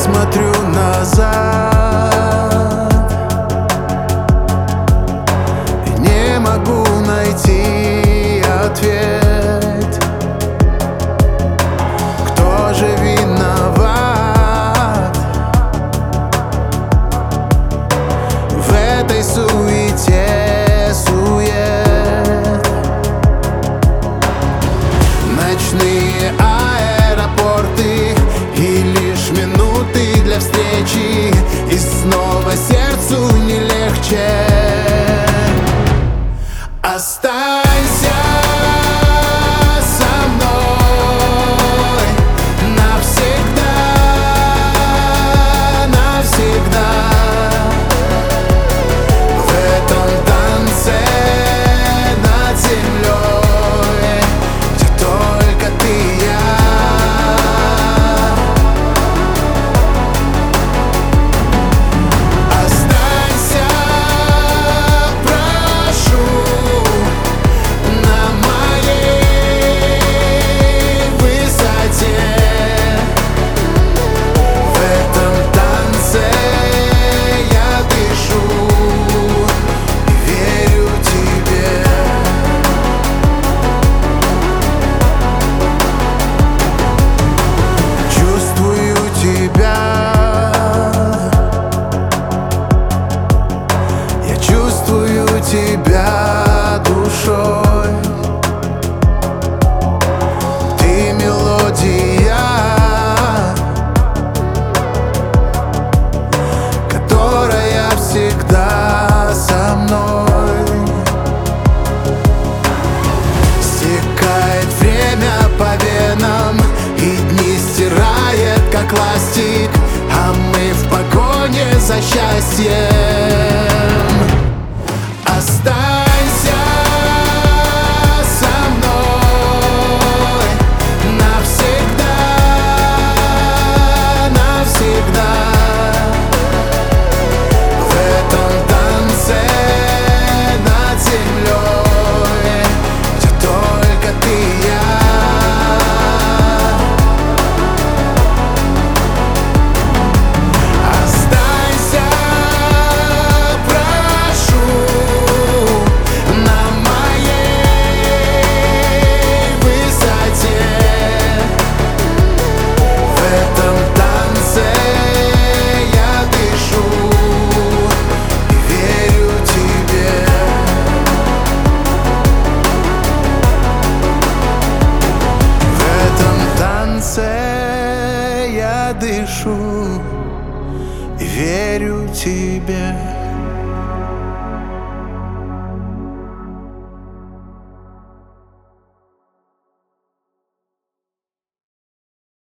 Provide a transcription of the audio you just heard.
смотрю назад и не могу найти ответ. Кто же виноват в этой суете, сует? Ночные аэропорты и лишь минуты для встречи, и снова сердцу не легче. Останься со мной навсегда, навсегда. В этом танце над землей, где только ты и я. Останься, прошу, на моей высоте. В этом танце я дышу и верю тебе. Чувствую тебя, я чувствую тебя душой. Ты мелодия, которая всегда со мной. Стекает время по венам, и дни стирает, как ластик, а мы в погоне за счастьем. Останься со мной навсегда, навсегда. В этом танце над землей, где только ты и я. Останься, прошу, на моей высоте. В этом танце я дышу и верю тебе. В этом танце я дышу и верю тебе.